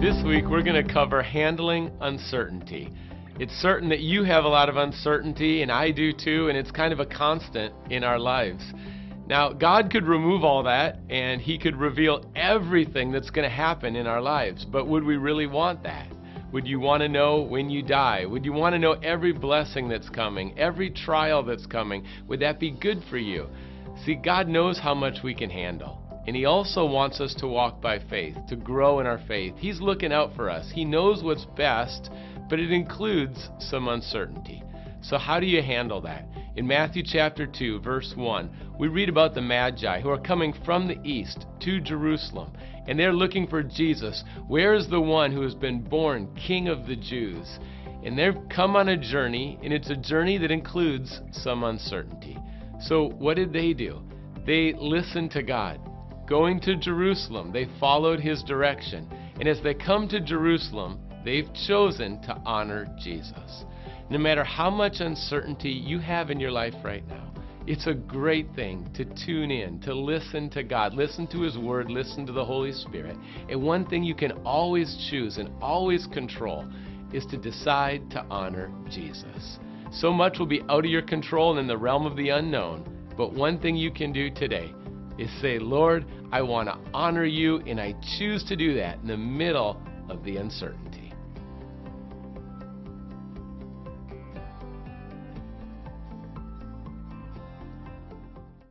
This week we're going to cover handling uncertainty. It's certain that you have a lot of uncertainty, and I do too, and it's kind of a constant in our lives. Now, God could remove all that, and He could reveal everything that's going to happen in our lives, but would we really want that? Would you want to know when you die? Would you want to know every blessing that's coming, every trial that's coming? Would that be good for you? See, God knows how much we can handle. And He also wants us to walk by faith, to grow in our faith. He's looking out for us. He knows what's best, but it includes some uncertainty. So how do you handle that? In Matthew chapter 2, verse 1, we read about the Magi who are coming from the east to Jerusalem. And they're looking for Jesus. Where is the one who has been born King of the Jews? And they've come on a journey, and it's a journey that includes some uncertainty. So what did they do? They listened to God. Going to Jerusalem, they followed His direction. And as they come to Jerusalem, they've chosen to honor Jesus. No matter how much uncertainty you have in your life right now, it's a great thing to tune in, to listen to God, listen to His Word, listen to the Holy Spirit. And one thing you can always choose and always control is to decide to honor Jesus. So much will be out of your control and in the realm of the unknown, but one thing you can do today is say, Lord, I want to honor you, and I choose to do that in the middle of the uncertainty.